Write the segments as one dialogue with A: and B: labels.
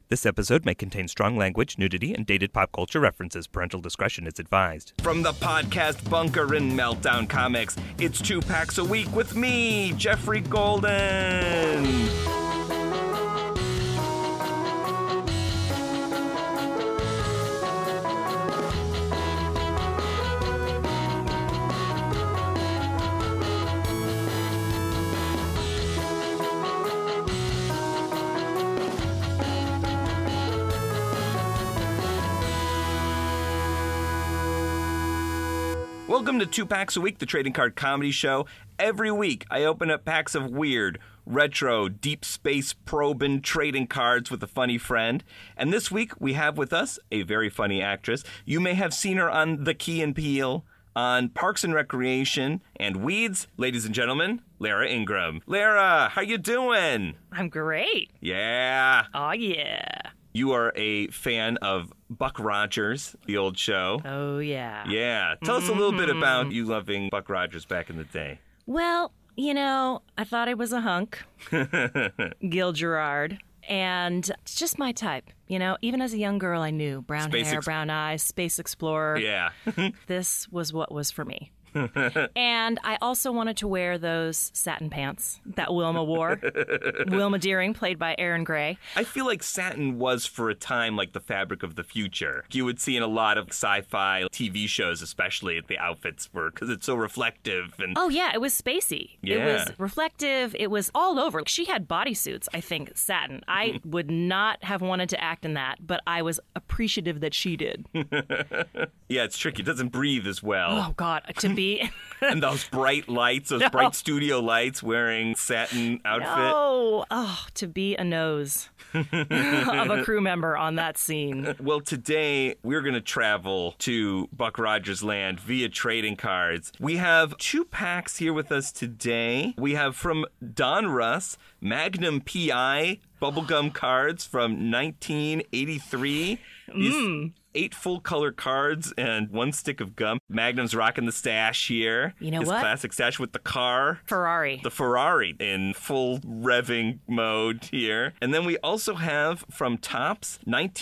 A: This episode may contain strong language, nudity, and dated pop culture references. Parental discretion is advised.
B: From the podcast Bunker and Meltdown Comics, it's 2 Packs a Week with me, Jeffrey Golden. Welcome to 2 Packs a Week, the trading card comedy show. Every week, I open up packs of weird, retro, deep space probing trading cards with a funny friend. And this week, we have with us a very funny actress. You may have seen her on The Key and Peele, on Parks and Recreation, and Weeds. Ladies and gentlemen, Lara Ingram. Lara, how you doing?
C: I'm great.
B: Yeah.
C: Oh, yeah.
B: You are a fan of Buck Rogers, the old show.
C: Oh, yeah.
B: Yeah. Tell us a little bit about you loving Buck Rogers back in the day.
C: Well, you know, I thought I was a hunk. Gil Gerard. And it's just my type. You know, even as a young girl, I knew brown hair, brown eyes, space explorer.
B: Yeah.
C: This was what was for me. And I also wanted to wear those satin pants that Wilma wore. Wilma Deering, played by Erin Gray.
B: I feel like satin was for a time like the fabric of the future. You would see in a lot of sci-fi TV shows, especially, the outfits were, because it's so reflective. And
C: oh, yeah, it was spacey.
B: Yeah.
C: It was reflective. It was all over. She had bodysuits, I think, satin. I would not have wanted to act in that, but I was appreciative that she did.
B: Yeah, it's tricky. It doesn't breathe as well.
C: Oh, God, to be...
B: And those bright lights, those bright studio lights wearing satin outfit.
C: No. Oh, to be a nose of a crew member on that scene.
B: Well, today we're going to travel to Buck Rogers land via trading cards. We have 2 packs here with us today. We have from Don Russ, Magnum PI bubblegum cards from 1983. These 8 full-color cards and 1 stick of gum. Magnum's rocking the stash here.
C: You know
B: His
C: what?
B: classic stash with the car.
C: Ferrari.
B: The Ferrari in full revving mode here. And then we also have from Topps,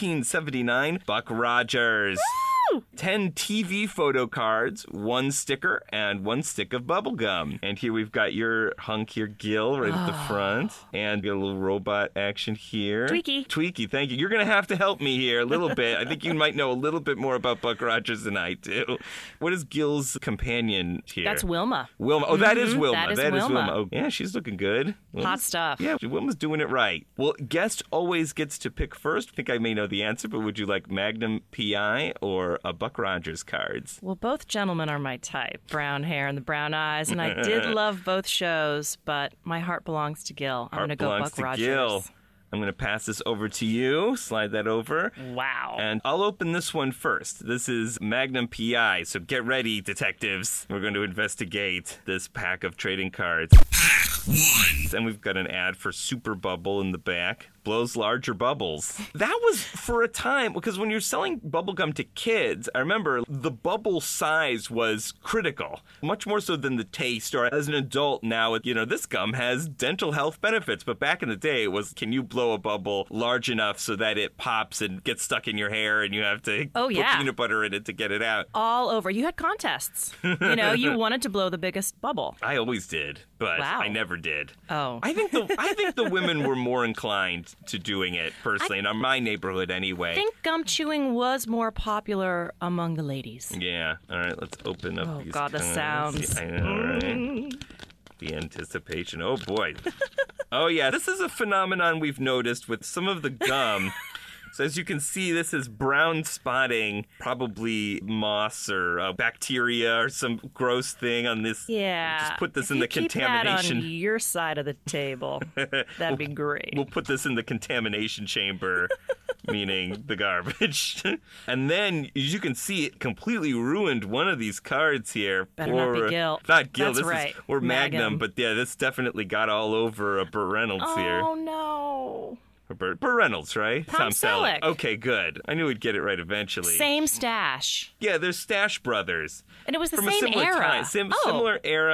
B: 1979, Buck Rogers.
C: Woo!
B: 10 TV photo cards, 1 sticker, and 1 stick of bubble gum. And here we've got your hunk here, Gil, right at the front. And got a little robot action here.
C: Tweaky,
B: thank you. You're going to have to help me here a little bit. I think you might know a little bit more about Buck Rogers than I do. What is Gil's companion here?
C: That's Wilma.
B: Wilma. Oh, that is Wilma.
C: That is Wilma.
B: Oh, yeah, she's looking good.
C: Hot stuff.
B: Yeah, Wilma's doing it right. Well, guest always gets to pick first. I think I may know the answer, but would you like Magnum PI or a Buck Rogers cards?
C: Well, both gentlemen are my type. Brown hair and the brown eyes. And I did love both shows, but my heart belongs to Gil. I'm going to go Buck Rogers.
B: Gil. I'm going to pass this over to you. Slide that over.
C: Wow.
B: And I'll open this one first. This is Magnum PI, so get ready, detectives. We're going to investigate this pack of trading cards. Pack 1. And we've got an ad for Super Bubble in the back. Blows larger bubbles. That was for a time, because when you're selling bubblegum to kids, I remember the bubble size was critical, much more so than the taste. Or as an adult now, you know, this gum has dental health benefits, but back in the day it was, can you blow a bubble large enough so that it pops and gets stuck in your hair and you have to put peanut butter in it to get it out?
C: All over. You had contests. You know, you wanted to blow the biggest bubble.
B: I always did, but
C: wow.
B: I never did.
C: Oh.
B: I think the women were more inclined to doing it, personally, in my neighborhood anyway.
C: I think gum chewing was more popular among the ladies.
B: Yeah. All right, let's open up these
C: God, the sounds.
B: Yeah, I know, right? The anticipation. Oh, boy. Oh, yeah, this is a phenomenon we've noticed with some of the gum. So as you can see, this is brown spotting, probably moss or bacteria or some gross thing on this.
C: Yeah.
B: Just put this in the contamination.
C: Keep that on your side of the table. That'd be great.
B: We'll put this in the contamination chamber, meaning the garbage. And then, as you can see, it completely ruined one of these cards here.
C: Better not be Gil.
B: Not Gil.
C: That's
B: this
C: right.
B: Or Magnum. But yeah, this definitely got all over Burt Reynolds here.
C: Oh, no.
B: Burt Reynolds, right?
C: Tom Selleck.
B: Okay, good. I knew we'd get it right eventually.
C: Same stash.
B: Yeah, they're Stash Brothers.
C: And it was the
B: From
C: same
B: a similar
C: era.
B: Time. Similar era.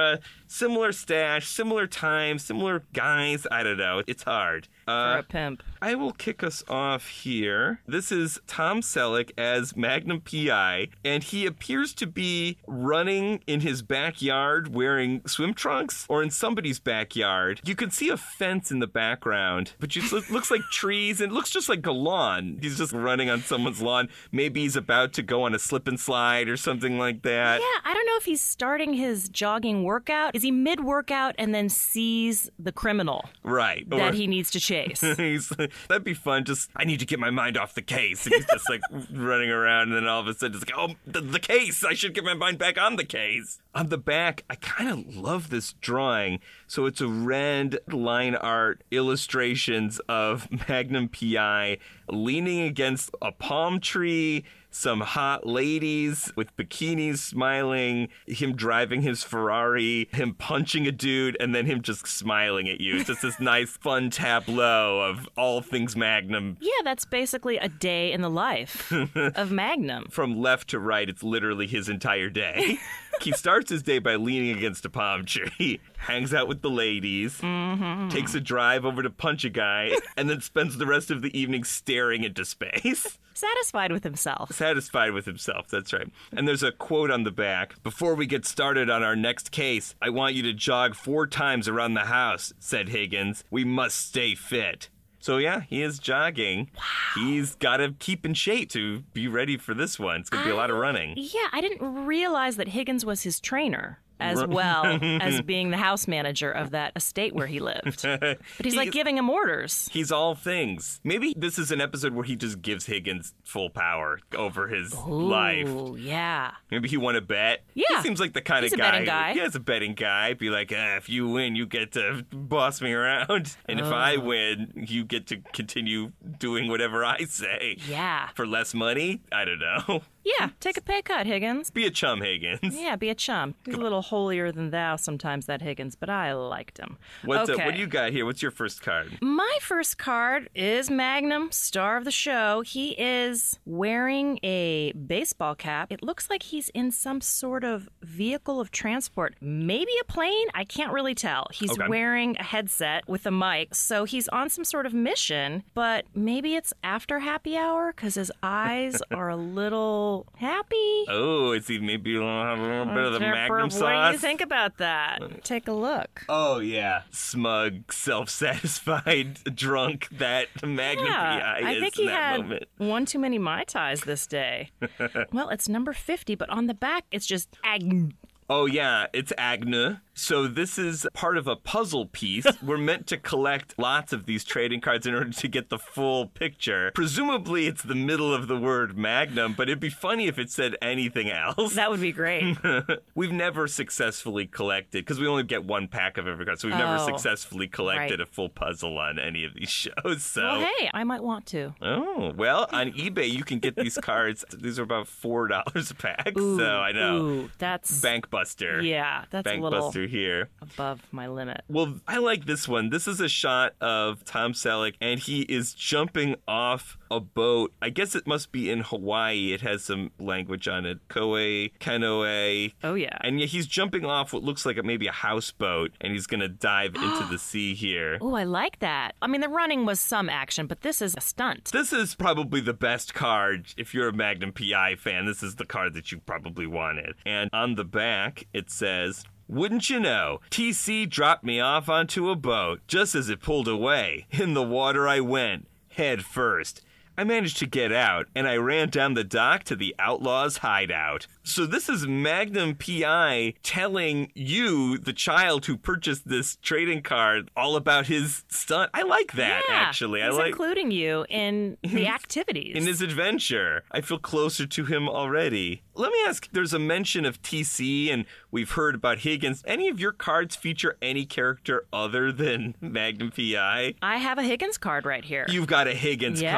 B: Similar stash, similar time, similar guys. I don't know. It's hard.
C: For a pimp.
B: I will kick us off here. This is Tom Selleck as Magnum P.I., and he appears to be running in his backyard wearing swim trunks, or in somebody's backyard. You can see a fence in the background, but it looks like trees, and it looks just like a lawn. He's just running on someone's lawn. Maybe he's about to go on a slip and slide or something like that.
C: Yeah, I don't know if he's starting his jogging workout. Is he mid-workout and then sees the criminal
B: Right.
C: that he needs to chase?
B: That'd be fun. Just, I need to get my mind off the case. And he's just like running around, and then all of a sudden it's like, oh, the case. I should get my mind back on the case. On the back, I kind of love this drawing. So it's a red line art illustrations of Magnum P.I. leaning against a palm tree, some hot ladies with bikinis smiling, him driving his Ferrari, him punching a dude, and then him just smiling at you. It's just this nice, fun tableau of all things Magnum.
C: Yeah, that's basically a day in the life of Magnum.
B: From left to right, it's literally his entire day. He starts his day by leaning against a palm tree, hangs out with the ladies, takes a drive over to punch a guy, and then spends the rest of the evening staring into space.
C: Satisfied with himself.
B: Satisfied with himself, that's right. And there's a quote on the back. Before we get started on our next case, I want you to jog 4 times around the house, said Higgins. We must stay fit. So yeah, he is jogging. Wow. He's got to keep in shape to be ready for this one. It's going to be a lot of running.
C: Yeah, I didn't realize that Higgins was his trainer, as well as being the house manager of that estate where he lived. But he's like giving him orders.
B: He's all things. Maybe this is an episode where he just gives Higgins full power over his life.
C: Oh, yeah.
B: Maybe he won a bet.
C: Yeah.
B: He seems like the kind
C: He's
B: of
C: a
B: guy.
C: betting guy.
B: Yeah, he's a betting guy. Be like, if you win, you get to boss me around. And if I win, you get to continue doing whatever I say.
C: Yeah.
B: For less money? I don't know.
C: Yeah, take a pay cut, Higgins.
B: Be a chum, Higgins.
C: Yeah, be a chum. He's a little holier than thou sometimes, that Higgins, but I liked him.
B: What do you got here? What's your first card?
C: My first card is Magnum, star of the show. He is wearing a baseball cap. It looks like he's in some sort of vehicle of transport. Maybe a plane? I can't really tell. He's wearing a headset with a mic, so he's on some sort of mission, but maybe it's after happy hour because his eyes are a little happy.
B: Oh, is he maybe a little bit of the Magnum sauce?
C: What do you think about that? Take a look.
B: Oh, yeah. Smug, self-satisfied, drunk that Magnum P.I. is
C: I think he had
B: moment.
C: one too many Mai Tais this day. Well, it's number 50, but on the back, it's just Agn.
B: Oh, yeah, it's Agna. So this is part of a puzzle piece. We're meant to collect lots of these trading cards in order to get the full picture. Presumably, it's the middle of the word Magnum, but it'd be funny if it said anything else.
C: That would be great.
B: We've never successfully collected, because we only get one pack of every card, so we've never successfully collected a full puzzle on any of these shows. So.
C: Well, hey, I might want to.
B: Oh, well, on eBay, you can get these cards. These are about $4 a pack,
C: ooh,
B: so I know.
C: Ooh, that's...
B: Bankbuster.
C: Yeah, that's a little...
B: Bankbuster here.
C: Above my limit.
B: Well, I like this one. This is a shot of Tom Selleck, and he is jumping off a boat. I guess it must be in Hawaii. It has some language on it. Koe, Kanoe.
C: Oh, yeah.
B: And he's jumping off what looks like maybe a houseboat, and he's going to dive into the sea here.
C: Oh, I like that. I mean, the running was some action, but this is a stunt.
B: This is probably the best card. If you're a Magnum P.I. fan, this is the card that you probably wanted. And on the back, it says... Wouldn't you know, TC dropped me off onto a boat. Just as it pulled away, in the water I went, head first. I managed to get out, and I ran down the dock to the outlaws' hideout. So this is Magnum P.I. telling you, the child who purchased this trading card, all about his stunt. I like that, actually.
C: He's including you in the activities.
B: In his adventure. I feel closer to him already. Let me ask, there's a mention of TC, and we've heard about Higgins. Any of your cards feature any character other than Magnum P.I.?
C: I have a Higgins card right here.
B: You've got a Higgins card. I love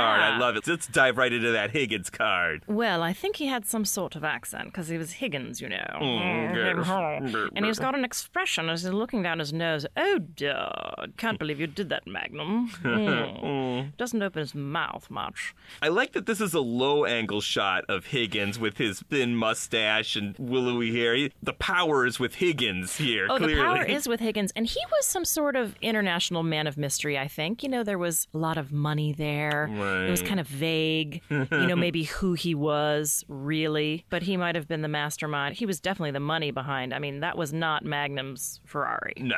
B: love it. Let's dive right into that Higgins card.
C: Well, I think he had some sort of accent because he was Higgins, you know. And he's got an expression as he's looking down his nose. Oh, dear. Can't believe you did that, Magnum. Doesn't open his mouth much.
B: I like that this is a low-angle shot of Higgins with his thin mustache and willowy hair. The power is with Higgins here, clearly.
C: The power is with Higgins. And he was some sort of international man of mystery, I think. You know, there was a lot of money there.
B: Right.
C: It was kind of vague, maybe who he was, really. But he might have been the mastermind. He was definitely the money behind. I mean, that was not Magnum's Ferrari.
B: No.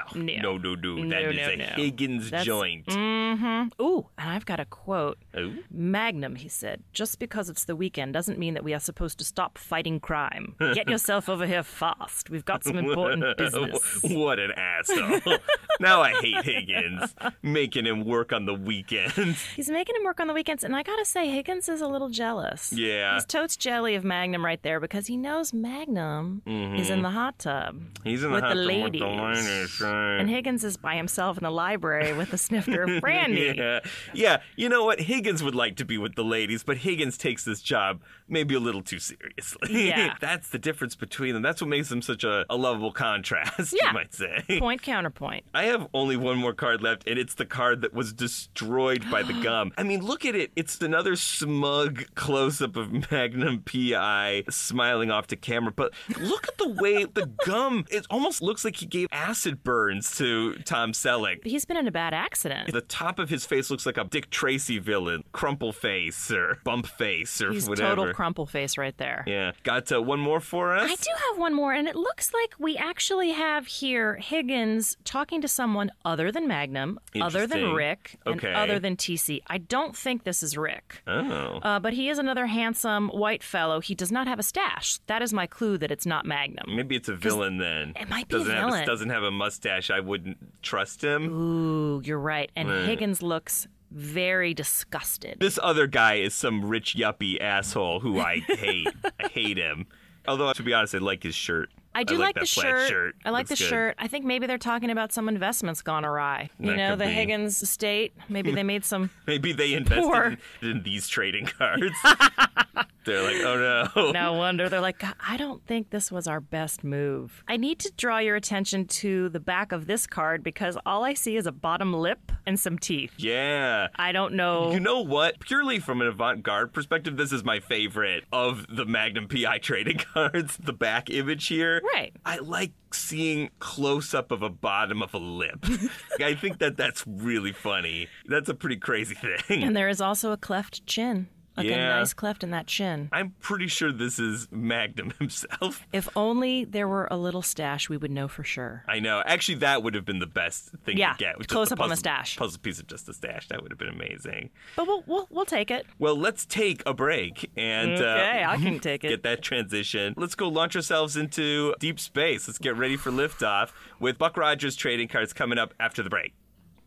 B: That is a Higgins joint.
C: Mm-hmm. Ooh, and I've got a quote.
B: Ooh.
C: Magnum, he said, just because it's the weekend doesn't mean that we are supposed to stop fighting crime. Get yourself over here fast. We've got some important business.
B: What an asshole. Now I hate Higgins, making him work on the weekends.
C: He's making him work on the weekends, and I gotta say, Higgins is a little jealous.
B: Yeah.
C: He's totes jelly of Magnum right there because he knows Magnum is in the hot tub.
B: He's in
C: with
B: the hot
C: the
B: tub
C: ladies.
B: with the ladies, right.
C: And Higgins is by himself in the library with a snifter of brandy.
B: Yeah, you know what? Higgins would like to be with the ladies, but Higgins takes this job maybe a little too seriously.
C: Yeah.
B: That's the difference between them. That's what makes them such a lovable contrast, you might say.
C: Point, counterpoint.
B: I have only one more card left, and it's the card that was destroyed by the gum. I mean, look at it. It's another smug close-up of Magnum P.I. smiling off to camera, but look at the way the gum, it almost looks like he gave acid burns to Tom Selleck.
C: He's been in a bad accident.
B: The top of his face looks like a Dick Tracy villain, crumple face or bump face or
C: He's
B: whatever.
C: total crumple face right there.
B: Yeah. Got one more for us?
C: I do have one more, and it looks like we actually have here Higgins talking to someone other than Magnum, other than
B: Interesting.
C: Rick, and
B: Okay.
C: other than TC. I don't think this is Rick.
B: Oh.
C: But he is another handsome white fellow. He does not have a stash. That is my clue that it's not Magnum.
B: Maybe it's a villain then.
C: It might be a villain.
B: Doesn't have a mustache. I wouldn't trust him.
C: Ooh, you're right. And Higgins looks very disgusted.
B: This other guy is some rich yuppie asshole who I hate. I hate him. Although, to be honest, I like his shirt.
C: I do like the
B: that plaid
C: shirt. I like the
B: Looks good.
C: shirt. I think maybe they're talking about some investments gone awry. You
B: That
C: know,
B: could
C: the
B: be.
C: Higgins estate. Maybe they made some.
B: Maybe they invested in these trading cards. They're like, oh no.
C: No wonder. They're like, I don't think this was our best move. I need to draw your attention to the back of this card because all I see is a bottom lip and some teeth.
B: Yeah.
C: I don't know.
B: You know what? Purely from an avant-garde perspective, this is my favorite of the Magnum P.I. trading cards. The back image here.
C: Right.
B: I like seeing close-up of a bottom of a lip. I think that's really funny. That's a pretty crazy thing.
C: And there is also a cleft chin. Like a
B: Yeah.
C: nice cleft in that chin.
B: I'm pretty sure this is Magnum himself.
C: If only there were a little stash, we would know for sure.
B: I know. Actually, that would have been the best thing
C: Yeah,
B: to get. Just
C: close
B: a
C: up on the
B: puzzle-
C: stash.
B: Puzzle piece of just a stash. That would have been amazing.
C: But we'll take it.
B: Well, let's take a break and
C: Okay, I can take it.
B: get that transition. Let's go launch ourselves into deep space. Let's get ready for liftoff with Buck Rogers trading cards coming up after the break.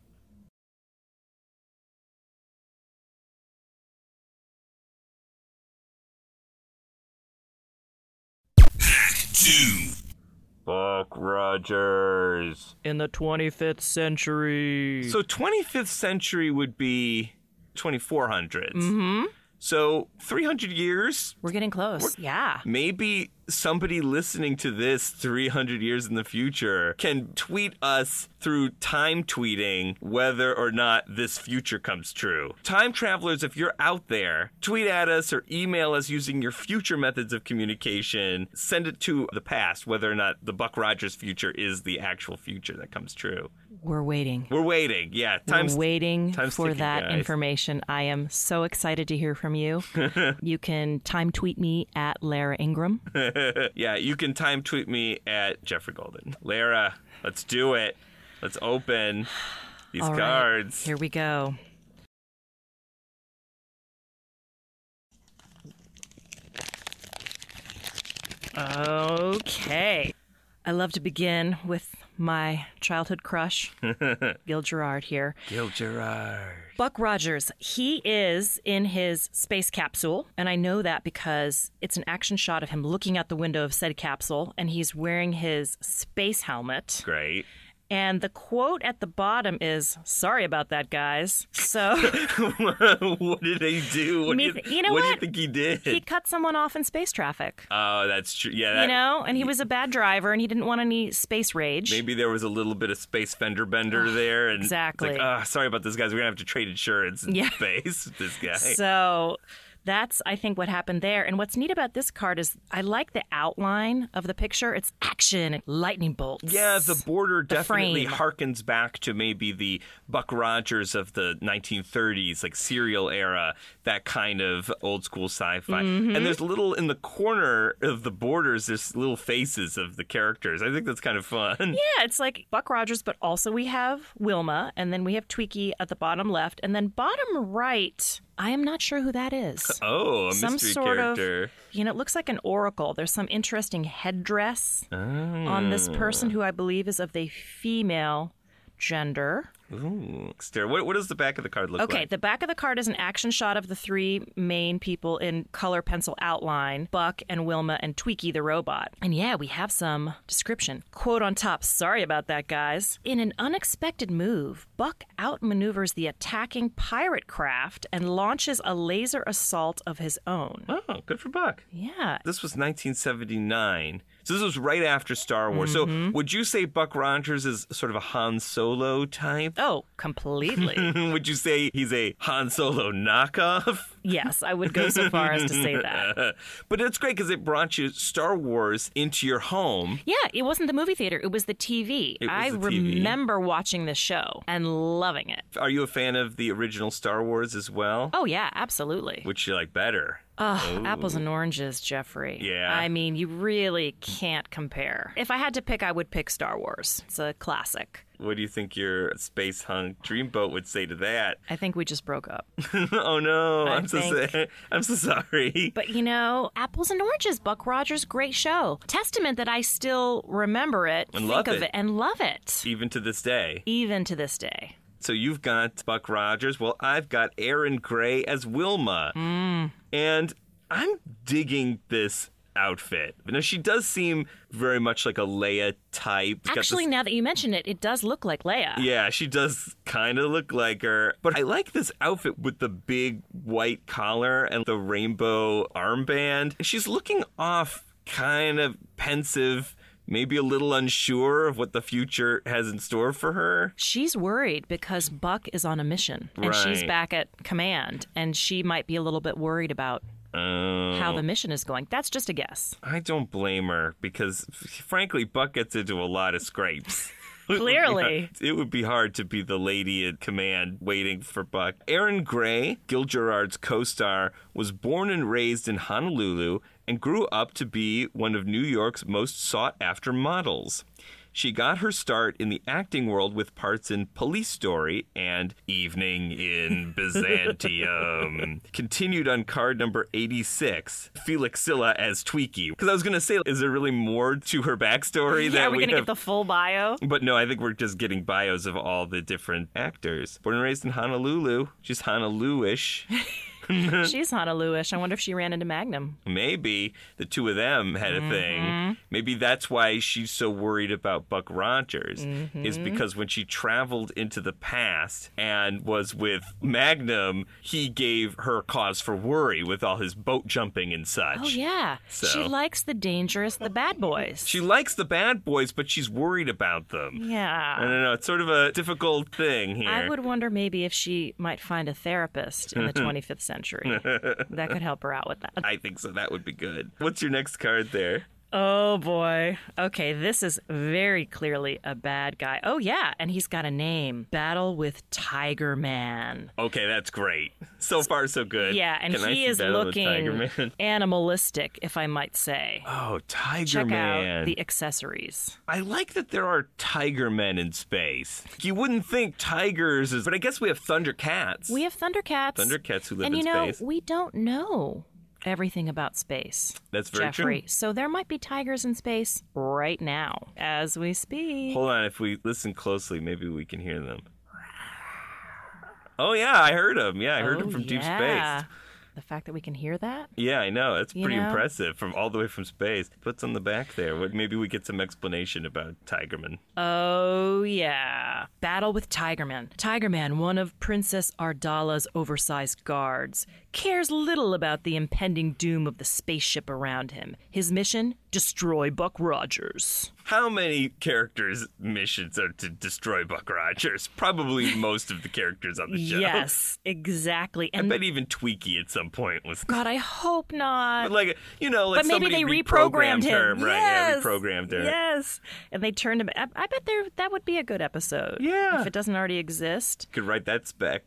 B: Buck Rogers.
C: In the 25th century.
B: So 25th century would be 2400s. Mm-hmm. So 300 years.
C: We're getting close. Yeah.
B: Maybe somebody listening to this 300 years in the future can tweet us through time tweeting whether or not this future comes true. Time travelers, if you're out there, tweet at us or email us using your future methods of communication. Send it to the past, whether or not the Buck Rogers future is the actual future that comes true.
C: We're waiting.
B: We're waiting. Yeah.
C: We're waiting
B: time's
C: for
B: ticking,
C: that
B: guys.
C: information. I am so excited to hear from you. You can time tweet me at Lara Ingram.
B: Yeah, you can time tweet me at Jeffrey Golden. Lara, let's do it. Let's open these
C: All right,
B: cards.
C: here we go. Okay. I love to begin with my childhood crush, Gil Gerard here.
B: Gil Gerard.
C: Buck Rogers, he is in his space capsule, and I know that because it's an action shot of him looking out the window of said capsule, and he's wearing his space helmet.
B: Great.
C: And the quote at the bottom is, "Sorry about that, guys." So
B: What did he do? What do you think he did?
C: he cut someone off in space traffic.
B: Oh, that's true. Yeah,
C: And he was a bad driver, and he didn't want any space rage.
B: maybe there was a little bit of space fender bender there. And
C: exactly.
B: It's like, sorry about this, guys. We're going to have to trade insurance in space with this guy.
C: So that's, I think, what happened there. And what's neat about this card is I like the outline of the picture. It's action, lightning bolts.
B: Yeah, the border definitely
C: frame.
B: harkens back to maybe the Buck Rogers of the 1930s, like serial era, that kind of old school sci-fi. And there's a little in the corner of the borders, there's little faces of the characters. I think that's kind of fun.
C: Yeah, it's like Buck Rogers, but also we have Wilma, and then we have Tweaky at the bottom left, and then bottom right, I am not sure who that is.
B: Oh, a
C: Some
B: mystery
C: sort
B: character.
C: of, it looks like an oracle. There's some interesting headdress on this person who I believe is of the female gender.
B: Ooh, Stare. What does the back of the card look like?
C: Okay, the back of the card is an action shot of the three main people in color pencil outline, Buck and Wilma and Tweaky the robot. And yeah, we have some description. Quote on top, "Sorry about that, guys." In an unexpected move, Buck outmaneuvers the attacking pirate craft and launches a laser assault of his own.
B: Oh, good for Buck.
C: Yeah.
B: This was 1979. So this was right after Star Wars. So would you say Buck Rogers is sort of a Han Solo type?
C: Oh, completely.
B: Would you say he's a Han Solo knockoff?
C: Yes, I would go so far as to say that.
B: But it's great because it brought you Star Wars into your home.
C: Yeah, it wasn't the movie theater. It was the TV. I remember watching this show and loving it.
B: Are you a fan of the original Star Wars as well?
C: Oh, yeah, absolutely.
B: Which you like better?
C: Apples and oranges, Jeffrey.
B: Yeah.
C: I mean, you really can't compare. If I had to pick, I would pick Star Wars. It's a classic.
B: What do you think your space hunk dreamboat would say to that?
C: I think we just broke up.
B: Oh no, I'm so sorry.
C: But Apples and Oranges, Buck Rogers, great show. Testament that I still remember it,
B: And
C: think
B: love
C: of
B: it.
C: it, and love it.
B: Even to this day.
C: Even to this day.
B: So you've got Buck Rogers. Well, I've got Erin Gray as Wilma. And I'm digging this outfit. Now, she does seem very much like a Leia type.
C: Actually, now that you mention it, it does look like Leia.
B: Yeah, she does kind of look like her. But I like this outfit with the big white collar and the rainbow armband. And she's looking off kind of pensive, maybe a little unsure of what the future has in store for her.
C: She's worried because Buck is on a mission and she's
B: Right.
C: back at command, and she might be a little bit worried about how the mission is going. That's just a guess.
B: I don't blame her because, frankly, Buck gets into a lot of scrapes.
C: Clearly.
B: It would be hard to be the lady in command waiting for Buck. Erin Gray, Gil Gerard's co-star, was born and raised in Honolulu and grew up to be one of New York's most sought-after models. She got her start in the acting world with parts in Police Story and Evening in Byzantium. Continued on card number 86, Felixilla as Tweaky. Because I was going to say, is there really more to her backstory?
C: Yeah,
B: that
C: are we going to
B: have...
C: get the full bio?
B: But no, I think we're just getting bios of all the different actors. Born and raised in Honolulu. She's Honolulu-ish.
C: She's Honolulu-ish. I wonder if she ran into Magnum.
B: Maybe the two of them had a thing. Maybe that's why she's so worried about Buck Rogers, is because when she traveled into the past and was with Magnum, he gave her cause for worry with all his boat jumping and such.
C: Oh, yeah.
B: So-
C: She likes the dangerous, the bad boys.
B: She likes the bad boys, but she's worried about them. I
C: Yeah.
B: don't know. It's sort of a difficult thing here.
C: I would wonder maybe if she might find a therapist in the 25th century. That could help her out with that.
B: I think so. That would be good. What's your next card there?
C: Oh, boy. Okay, this is very clearly a bad guy. Oh, yeah, and he's got a name. Battle with Tiger Man.
B: Okay, that's great. So far, so good.
C: Yeah, and
B: Can I
C: he
B: see
C: is
B: Battle with Tiger
C: looking
B: Man?
C: animalistic, if I might say.
B: Oh, Tiger
C: Check
B: Man.
C: out the accessories.
B: I like that there are tiger men in space. You wouldn't think tigers is, but I guess we have Thundercats.
C: We have Thundercats.
B: Thundercats who live
C: and
B: in space.
C: we don't know everything about space.
B: That's very
C: Jeffrey.
B: true.
C: So there might be tigers in space right now as we speak.
B: Hold on, if we listen closely, maybe we can hear them. Oh yeah, I heard them. Yeah, I heard them from deep
C: yeah.
B: space.
C: The fact that we can hear that?
B: Yeah, I know. That's
C: You
B: pretty
C: know?
B: impressive from all the way from space. What's on the back there? Maybe we get some explanation about Tigerman.
C: Oh, yeah. Battle with Tigerman. Tigerman, one of Princess Ardala's oversized guards, cares little about the impending doom of the spaceship around him. His mission? Destroy Buck Rogers.
B: How many characters' missions are to destroy Buck Rogers? Probably most of the characters on the show.
C: Yes, exactly.
B: I
C: And
B: bet even Tweaky at some point was.
C: God, I hope not.
B: But like, you know, like
C: But maybe
B: somebody
C: they reprogrammed
B: her.
C: him.
B: Right,
C: Yes.
B: yeah, reprogrammed her.
C: Yes. And they turned him. I bet that would be a good episode.
B: Yeah.
C: If it doesn't already exist.
B: Could write that spec.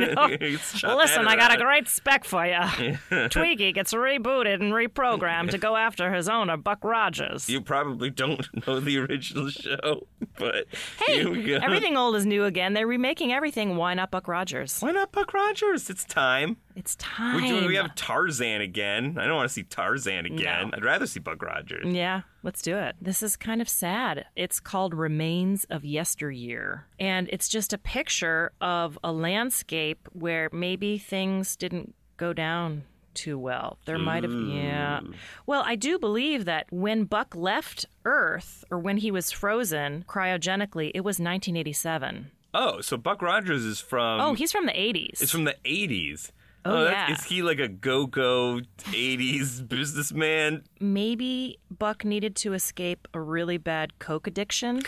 C: Listen, I got a great spec for you. Tweaky gets rebooted and reprogrammed to go after his owner, Buck Rogers.
B: You probably don't know the original show, but here we
C: Hey,
B: go.
C: everything old is new again. They're remaking everything. Why not Buck Rogers?
B: Why not Buck Rogers? It's time.
C: It's time.
B: We have Tarzan again. I don't want to see Tarzan again.
C: No.
B: I'd rather see Buck Rogers.
C: Yeah, let's do it. This is kind of sad. It's called Remains of Yesteryear. And it's just a picture of a landscape where maybe things didn't go down too well. There might have, yeah. Well, I do believe that when Buck left Earth, or when he was frozen cryogenically, it was 1987.
B: Oh, so Buck Rogers is from...
C: Oh, he's from the 80s.
B: It's from the 80s.
C: Oh, yeah.
B: Is he like a go-go 80s businessman?
C: Maybe Buck needed to escape a really bad coke addiction,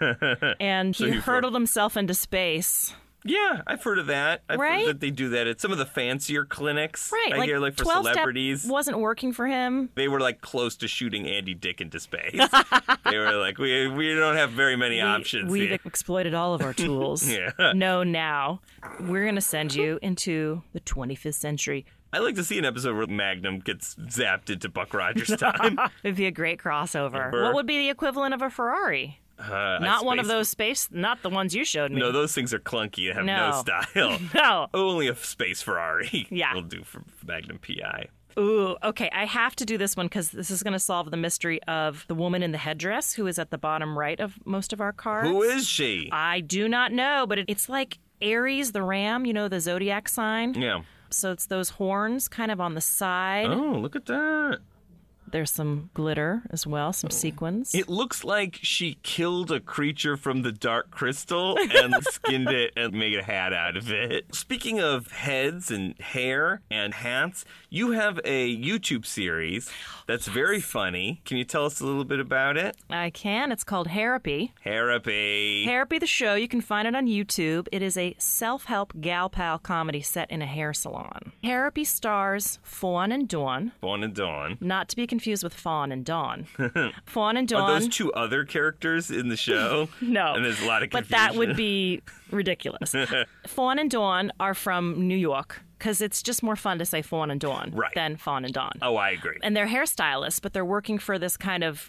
C: and he hurtled himself into space.
B: Yeah, I've heard of that. I've
C: Right?
B: heard that they do that at some of the fancier clinics.
C: Right,
B: I hear, like, for
C: 12-step
B: celebrities.
C: wasn't working for him.
B: They were, like, close to shooting Andy Dick into space. They were like, we don't have very many options
C: We've
B: here.
C: exploited all of our tools.
B: Yeah.
C: No, now we're going to send you into the 25th century.
B: I'd like to see an episode where Magnum gets zapped into Buck Rogers' time.
C: It'd be a great crossover.
B: Burr.
C: What would be the equivalent of a Ferrari? Not one of
B: space-
C: those space, not the ones you showed me.
B: No, those things are clunky and have no
C: No.
B: style.
C: No.
B: Only a space Ferrari
C: Yeah.
B: will do for Magnum PI.
C: Ooh, okay. I have to do this one because this is going to solve the mystery of the woman in the headdress who is at the bottom right of most of our cards.
B: Who is she?
C: I do not know, but it's like Aries, the ram, you know, the zodiac sign.
B: Yeah.
C: So it's those horns kind of on the side.
B: Oh, look at that.
C: There's some glitter as well, some sequins.
B: It looks like she killed a creature from the Dark Crystal and skinned it and made a hat out of it. Speaking of heads and hair and hats, you have a YouTube series that's very funny. Can you tell us a little bit about it?
C: I can. It's called Hairapy.
B: Hairapy.
C: Hairapy the show. You can find it on YouTube. It is a self-help gal pal comedy set in a hair salon. Hairapy stars Fawn and Dawn,
B: Fawn and Dawn.
C: not to be confused with Fawn and Dawn. Fawn and
B: Are
C: Dawn.
B: those two other characters in the show?
C: No.
B: And there's a lot of
C: But
B: confusion.
C: that would be ridiculous. Fawn and Dawn are from New York because it's just more fun to say Fawn and Dawn
B: Right.
C: than Fawn and Dawn.
B: Oh, I agree.
C: And they're hairstylists, but they're working for this kind of,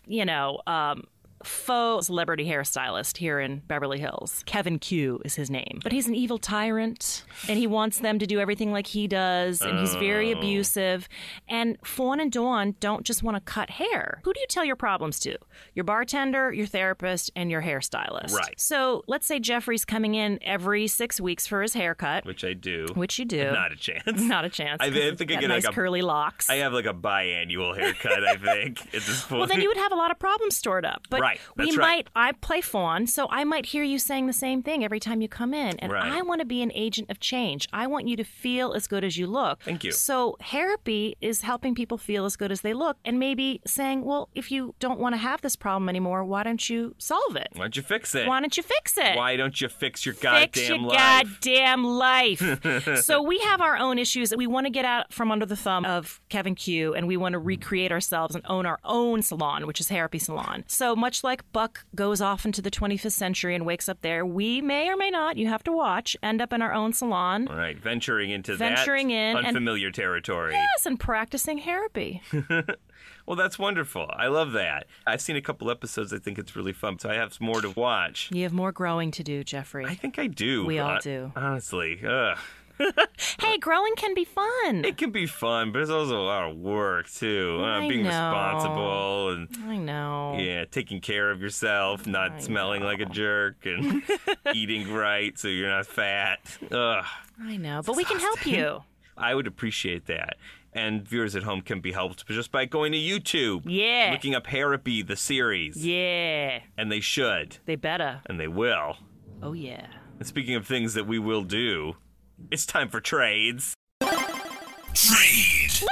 C: faux celebrity hairstylist here in Beverly Hills. Kevin Q is his name. But he's an evil tyrant, and he wants them to do everything like he does, and he's very abusive. And Fawn and Dawn don't just want to cut hair. Who do you tell your problems to? Your bartender, your therapist, and your hairstylist.
B: Right.
C: So let's say Jeffrey's coming in every 6 weeks for his haircut,
B: Which I do.
C: which you do.
B: Not a chance.
C: Not a chance.
B: I
C: 'cause
B: think
C: it's
B: I
C: got
B: get
C: nice
B: like a
C: curly locks.
B: I have like a biannual haircut, I think, at this point.
C: Well, then you would have a lot of problems stored up. But
B: Right, that's
C: we
B: right.
C: might, I play Fawn, so I might hear you saying the same thing every time you come in. And
B: Right.
C: I want to be an agent of change. I want you to feel as good as you look.
B: Thank you.
C: So Hairapy is helping people feel as good as they look and maybe saying, well, if you don't want to have this problem anymore, why don't you solve it?
B: Why don't you fix it?
C: Why don't you fix it?
B: Why don't you fix your
C: Fix
B: goddamn
C: your
B: life?
C: goddamn life. So we have our own issues that we want to get out from under the thumb of Kevin Q, and we want to recreate ourselves and own our own salon, which is Hairapy Salon. So much like Buck goes off into the 25th century and wakes up there, we may or may not, you have to watch, end up in our own salon.
B: All right, venturing into
C: Venturing
B: that
C: in and-
B: unfamiliar territory.
C: Yes, and practicing Hairapy.
B: Well, that's wonderful. I love that. I've seen a couple episodes. I think it's really fun. So I have some more to watch.
C: You have more growing to do, Jeffrey.
B: I think I do.
C: We all do.
B: Honestly. Ugh.
C: Hey, growing can be fun.
B: It can be fun, but it's also a lot of work, too.
C: I
B: Being
C: know.
B: responsible and,
C: I know.
B: yeah, taking care of yourself, not smelling like a jerk, and eating right so you're not fat. Ugh.
C: I know. But we can help you.
B: I would appreciate that. And viewers at home can be helped just by going to YouTube.
C: Yeah.
B: Looking up Harrapy, the series.
C: Yeah.
B: And they should.
C: They better.
B: And they will.
C: Oh, yeah.
B: And speaking of things that we will do, it's time for trades.
A: Trade.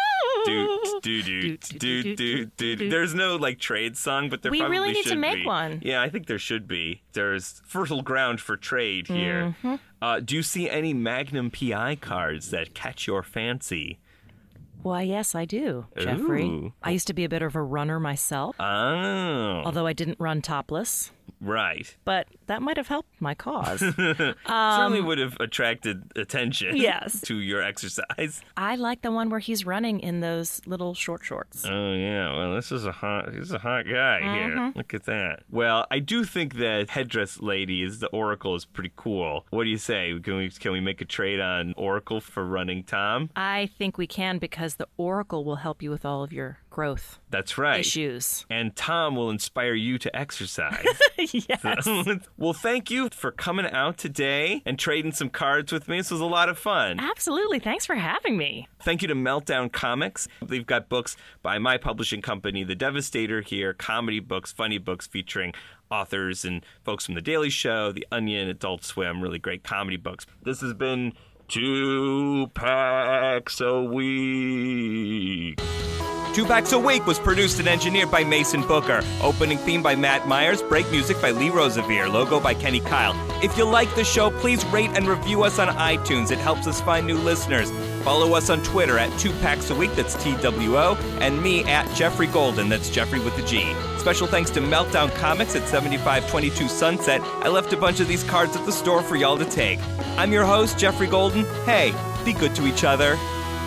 B: There's no trade song, but there
C: We
B: probably
C: really need to
B: should
C: make
B: be.
C: one.
B: Yeah, I think there should be. There's fertile ground for trade here. Do you see any Magnum PI cards that catch your fancy?
C: Why, yes, I do, Jeffrey.
B: Ooh.
C: I used to be a bit of a runner myself,
B: Oh,
C: although I didn't run topless.
B: right.
C: But that might have helped my cause.
B: Certainly would have attracted attention
C: Yes.
B: to your exercise.
C: I like the one where he's running in those little short shorts.
B: Oh yeah, well he's a hot guy here. Look at that. Well, I do think that Headdress Lady is the Oracle is pretty cool. What do you say? Can we make a trade on Oracle for running Tom?
C: I think we can because the Oracle will help you with all of your growth
B: That's right.
C: issues.
B: And Tom will inspire you to exercise.
C: Yes.
B: Well, thank you for coming out today and trading some cards with me. This was a lot of fun.
C: Absolutely. Thanks for having me.
B: Thank you to Meltdown Comics. They've got books by my publishing company, The Devastator here, comedy books, funny books featuring authors and folks from The Daily Show, The Onion, Adult Swim, really great comedy books. This has been 2 Packs a Week. 2 Packs a Week was produced and engineered by Mason Booker. Opening theme by Matt Myers. Break music by Lee Rosevere. Logo by Kenny Kyle. If you like the show, please rate and review us on iTunes. It helps us find new listeners. Follow us on Twitter at 2 Packs a Week, that's TWO, and me at Jeffrey Golden, that's Jeffrey with a G. Special thanks to Meltdown Comics at 7522 Sunset. I left a bunch of these cards at the store for y'all to take. I'm your host, Jeffrey Golden. Hey, be good to each other.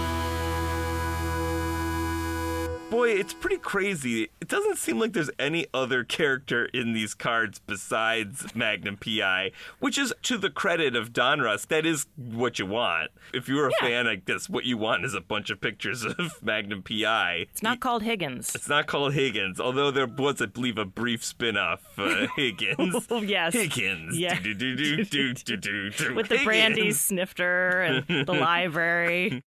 B: Boy, it's pretty crazy. It doesn't seem like there's any other character in these cards besides Magnum P.I., which is to the credit of Donruss. That is what you want. If you're a fan, I guess what you want is a bunch of pictures of Magnum P.I.
C: It's not called Higgins.
B: It's not called Higgins, although there was, I believe, a brief spin-off, Higgins.
C: Oh, yes.
B: Higgins.
C: Yeah.
B: With
C: With the brandy snifter and the library.